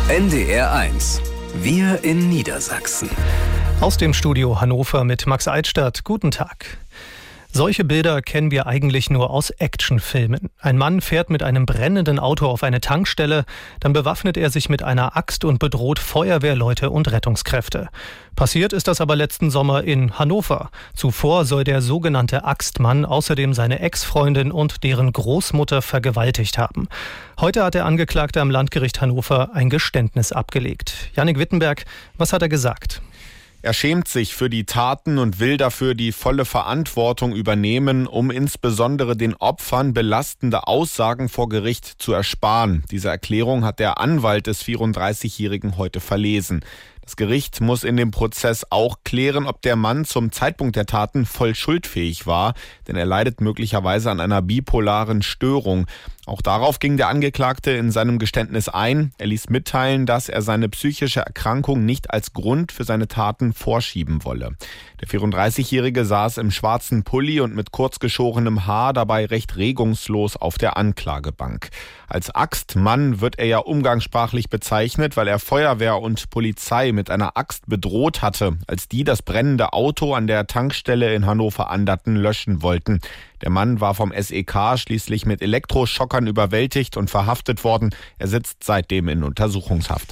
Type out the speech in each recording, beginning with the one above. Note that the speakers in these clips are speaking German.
NDR1. Wir in Niedersachsen. Aus dem Studio Hannover mit Max Eichstadt. Guten Tag. Solche Bilder kennen wir eigentlich nur aus Actionfilmen. Ein Mann fährt mit einem brennenden Auto auf eine Tankstelle, dann bewaffnet er sich mit einer Axt und bedroht Feuerwehrleute und Rettungskräfte. Passiert ist das aber letzten Sommer in Hannover. Zuvor soll der sogenannte Axtmann außerdem seine Ex-Freundin und deren Großmutter vergewaltigt haben. Heute hat der Angeklagte am Landgericht Hannover ein Geständnis abgelegt. Jannik Wittenberg, was hat er gesagt? Er schämt sich für die Taten und will dafür die volle Verantwortung übernehmen, um insbesondere den Opfern belastende Aussagen vor Gericht zu ersparen. Diese Erklärung hat der Anwalt des 34-Jährigen heute verlesen. Das Gericht muss in dem Prozess auch klären, ob der Mann zum Zeitpunkt der Taten voll schuldfähig war, denn er leidet möglicherweise an einer bipolaren Störung. Auch darauf ging der Angeklagte in seinem Geständnis ein. Er ließ mitteilen, dass er seine psychische Erkrankung nicht als Grund für seine Taten vorschieben wolle. Der 34-Jährige saß im schwarzen Pulli und mit kurzgeschorenem Haar dabei recht regungslos auf der Anklagebank. Als Axtmann wird er ja umgangssprachlich bezeichnet, weil er Feuerwehr und Polizei mit einer Axt bedroht hatte, als die das brennende Auto an der Tankstelle in Hannover-Anderten löschen wollten. Der Mann war vom SEK schließlich mit Elektroschockern überwältigt und verhaftet worden. Er sitzt seitdem in Untersuchungshaft.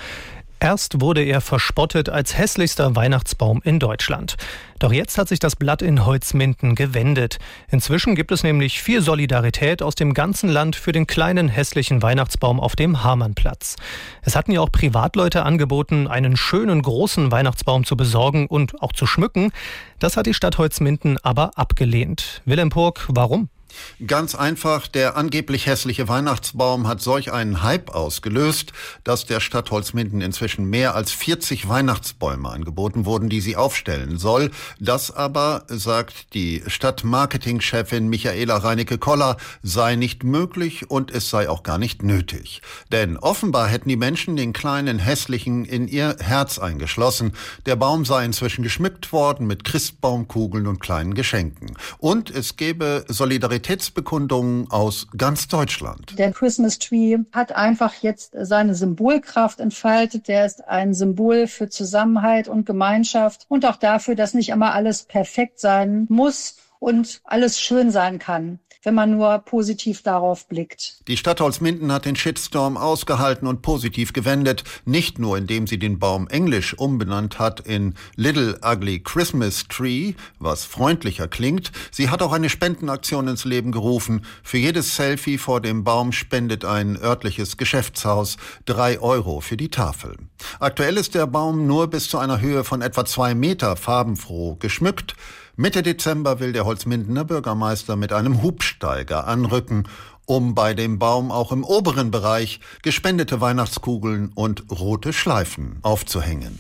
Erst wurde er verspottet als hässlichster Weihnachtsbaum in Deutschland. Doch jetzt hat sich das Blatt in Holzminden gewendet. Inzwischen gibt es nämlich viel Solidarität aus dem ganzen Land für den kleinen hässlichen Weihnachtsbaum auf dem Hamann-Platz. Es hatten ja auch Privatleute angeboten, einen schönen großen Weihnachtsbaum zu besorgen und auch zu schmücken. Das hat die Stadt Holzminden aber abgelehnt. Wilhelm Purk, warum? Ganz einfach, der angeblich hässliche Weihnachtsbaum hat solch einen Hype ausgelöst, dass der Stadt Holzminden inzwischen mehr als 40 Weihnachtsbäume angeboten wurden, die sie aufstellen soll. Das aber, sagt die Stadtmarketingchefin Michaela Reinecke-Koller, sei nicht möglich und es sei auch gar nicht nötig. Denn offenbar hätten die Menschen den kleinen hässlichen in ihr Herz eingeschlossen. Der Baum sei inzwischen geschmückt worden mit Christbaumkugeln und kleinen Geschenken. Und es gäbe Solidaritätsbekundungen aus ganz Deutschland. Der Christmas Tree hat einfach jetzt seine Symbolkraft entfaltet. Der ist ein Symbol für Zusammenhalt und Gemeinschaft und auch dafür, dass nicht immer alles perfekt sein muss und alles schön sein kann, wenn man nur positiv darauf blickt. Die Stadt Holzminden hat den Shitstorm ausgehalten und positiv gewendet, nicht nur indem sie den Baum englisch umbenannt hat in Little Ugly Christmas Tree, was freundlicher klingt. Sie hat auch eine Spendenaktion ins Leben gerufen. Für jedes Selfie vor dem Baum spendet ein örtliches Geschäftshaus 3 € für die Tafel. Aktuell ist der Baum nur bis zu einer Höhe von etwa 2 Meter farbenfroh geschmückt. Mitte Dezember will der Holzmindener Bürgermeister mit einem Hubsteiger anrücken, um bei dem Baum auch im oberen Bereich gespendete Weihnachtskugeln und rote Schleifen aufzuhängen.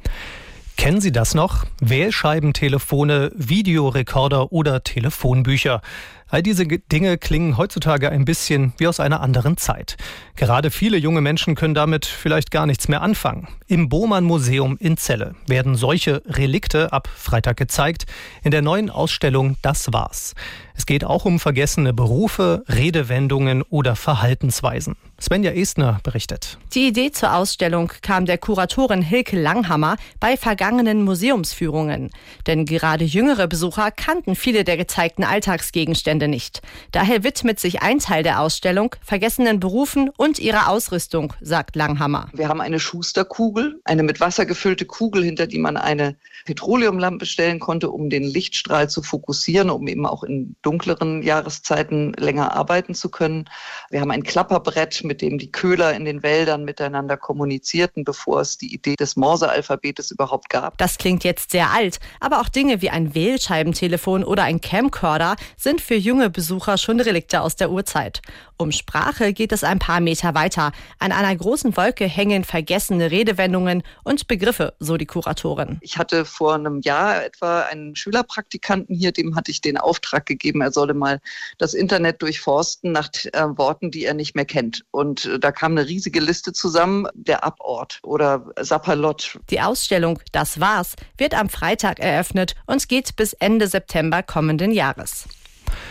Kennen Sie das noch? Wählscheibentelefone, Videorekorder oder Telefonbücher. All diese Dinge klingen heutzutage ein bisschen wie aus einer anderen Zeit. Gerade viele junge Menschen können damit vielleicht gar nichts mehr anfangen. Im Bohmann-Museum in Celle werden solche Relikte ab Freitag gezeigt in der neuen Ausstellung Das war's. Es geht auch um vergessene Berufe, Redewendungen oder Verhaltensweisen. Svenja Estner berichtet. Die Idee zur Ausstellung kam der Kuratorin Hilke Langhammer bei vergangenen Museumsführungen. Denn gerade jüngere Besucher kannten viele der gezeigten Alltagsgegenstände nicht. Daher widmet sich ein Teil der Ausstellung vergessenen Berufen und ihrer Ausrüstung, sagt Langhammer. Wir haben eine Schusterkugel, eine mit Wasser gefüllte Kugel, hinter die man eine Petroleumlampe stellen konnte, um den Lichtstrahl zu fokussieren, um eben auch in dunkleren Jahreszeiten länger arbeiten zu können. Wir haben ein Klapperbrett, mit dem die Köhler in den Wäldern miteinander kommunizierten, bevor es die Idee des Morse-Alphabetes überhaupt gab. Das klingt jetzt sehr alt, aber auch Dinge wie ein Wählscheibentelefon oder ein Camcorder sind für junge Besucher schon Relikte aus der Urzeit. Um Sprache geht es ein paar Meter weiter. An einer großen Wolke hängen vergessene Redewendungen und Begriffe, so die Kuratorin. Ich hatte vor einem Jahr etwa einen Schülerpraktikanten hier, dem hatte ich den Auftrag gegeben, er solle mal das Internet durchforsten nach Worten, die er nicht mehr kennt. Und da kam eine riesige Liste zusammen, der Abort oder Sapperlot. Die Ausstellung Das war's wird am Freitag eröffnet und geht bis Ende September kommenden Jahres.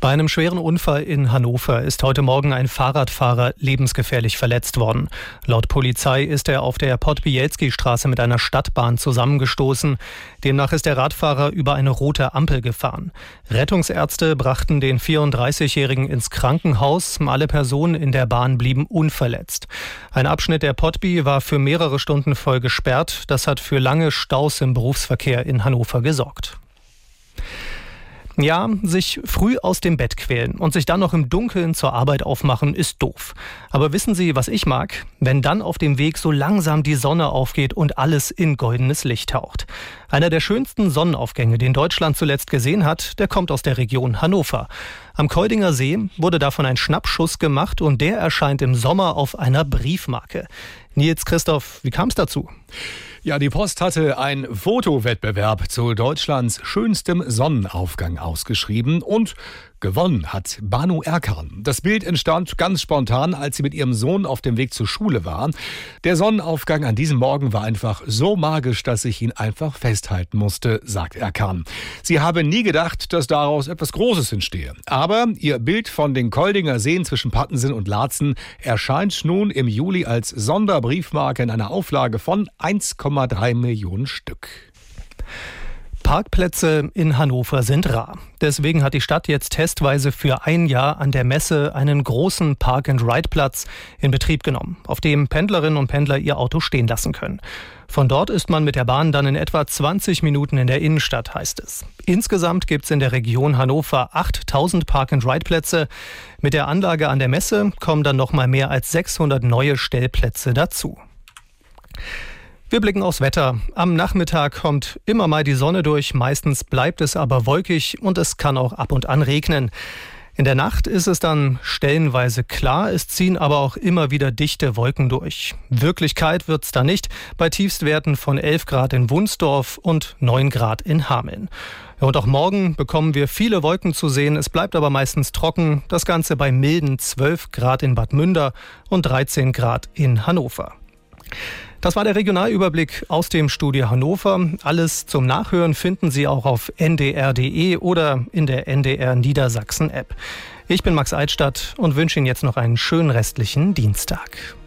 Bei einem schweren Unfall in Hannover ist heute Morgen ein Fahrradfahrer lebensgefährlich verletzt worden. Laut Polizei ist er auf der Podbielski-Straße mit einer Stadtbahn zusammengestoßen. Demnach ist der Radfahrer über eine rote Ampel gefahren. Rettungsärzte brachten den 34-Jährigen ins Krankenhaus. Alle Personen in der Bahn blieben unverletzt. Ein Abschnitt der Podbi war für mehrere Stunden voll gesperrt. Das hat für lange Staus im Berufsverkehr in Hannover gesorgt. Ja, sich früh aus dem Bett quälen und sich dann noch im Dunkeln zur Arbeit aufmachen, ist doof. Aber wissen Sie, was ich mag? Wenn dann auf dem Weg so langsam die Sonne aufgeht und alles in goldenes Licht taucht. Einer der schönsten Sonnenaufgänge, den Deutschland zuletzt gesehen hat, der kommt aus der Region Hannover. Am Keudinger See wurde davon ein Schnappschuss gemacht und der erscheint im Sommer auf einer Briefmarke. Nils Christoph, wie kam es dazu? Ja, die Post hatte einen Fotowettbewerb zu Deutschlands schönstem Sonnenaufgang ausgeschrieben und gewonnen hat Banu Erkan. Das Bild entstand ganz spontan, als sie mit ihrem Sohn auf dem Weg zur Schule war. Der Sonnenaufgang an diesem Morgen war einfach so magisch, dass ich ihn einfach festhalten musste, sagt Erkan. Sie habe nie gedacht, dass daraus etwas Großes entstehe. Aber ihr Bild von den Keudinger Seen zwischen Pattensen und Laatzen erscheint nun im Juli als Sonderbriefmarke in einer Auflage von 1,3 Millionen Stück. Parkplätze in Hannover sind rar. Deswegen hat die Stadt jetzt testweise für ein Jahr an der Messe einen großen Park-and-Ride-Platz in Betrieb genommen, auf dem Pendlerinnen und Pendler ihr Auto stehen lassen können. Von dort ist man mit der Bahn dann in etwa 20 Minuten in der Innenstadt, heißt es. Insgesamt gibt es in der Region Hannover 8000 Park-and-Ride-Plätze. Mit der Anlage an der Messe kommen dann noch mal mehr als 600 neue Stellplätze dazu. Wir blicken aufs Wetter. Am Nachmittag kommt immer mal die Sonne durch, meistens bleibt es aber wolkig und es kann auch ab und an regnen. In der Nacht ist es dann stellenweise klar, es ziehen aber auch immer wieder dichte Wolken durch. Wirklichkeit wird's da nicht, bei Tiefstwerten von 11 Grad in Wunsdorf und 9 Grad in Hameln. Und auch morgen bekommen wir viele Wolken zu sehen, es bleibt aber meistens trocken, das Ganze bei milden 12 Grad in Bad Münder und 13 Grad in Hannover. Das war der Regionalüberblick aus dem Studio Hannover. Alles zum Nachhören finden Sie auch auf ndr.de oder in der NDR Niedersachsen App. Ich bin Max Eitstadt und wünsche Ihnen jetzt noch einen schönen restlichen Dienstag.